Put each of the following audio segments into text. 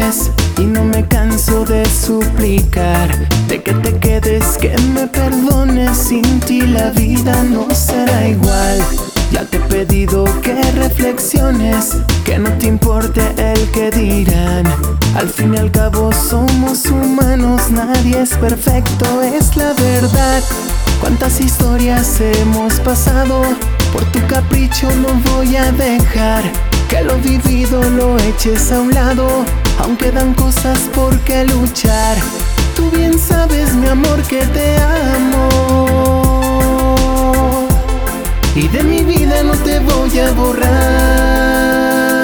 errores y no me canso de suplicar de que te quedes, que me perdones. Sin ti la vida no será igual. Ya te he pedido que reflexiones, que no te importe el que dirán. Al fin y al cabo somos humanos, nadie es perfecto, es la verdad. Cuántas historias hemos pasado, por tu capricho no voy a dejar que lo vivido lo eches a un lado. Aún quedan cosas por que luchar. Tú bien sabes, mi amor, que te amo y de mi vida no te voy a borrar.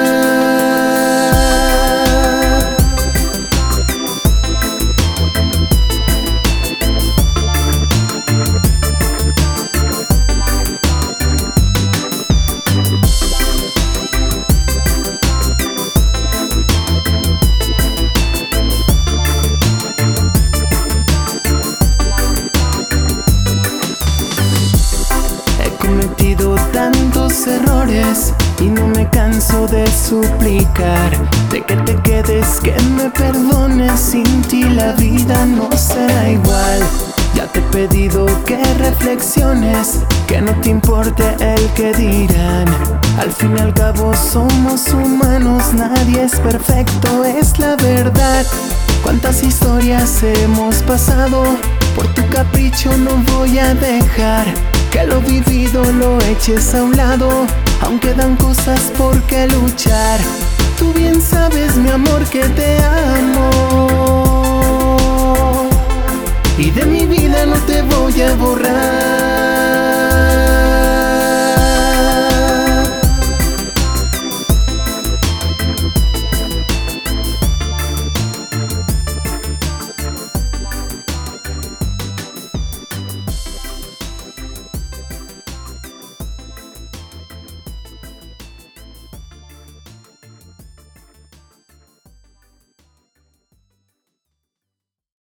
He cometido tantos errores y no me canso de suplicar de que te quedes, que me perdones. Sin ti la vida no será igual. Ya te he pedido que reflexiones, que no te importe el que dirán. Al fin y al cabo somos humanos, nadie es perfecto, es la verdad. Cuántas historias hemos pasado, por tu capricho no voy a dejar que lo vivido lo eches a un lado. Aún quedan cosas por que luchar. Tú bien sabes, mi amor, que te amo y de mi vida no te voy a borrar.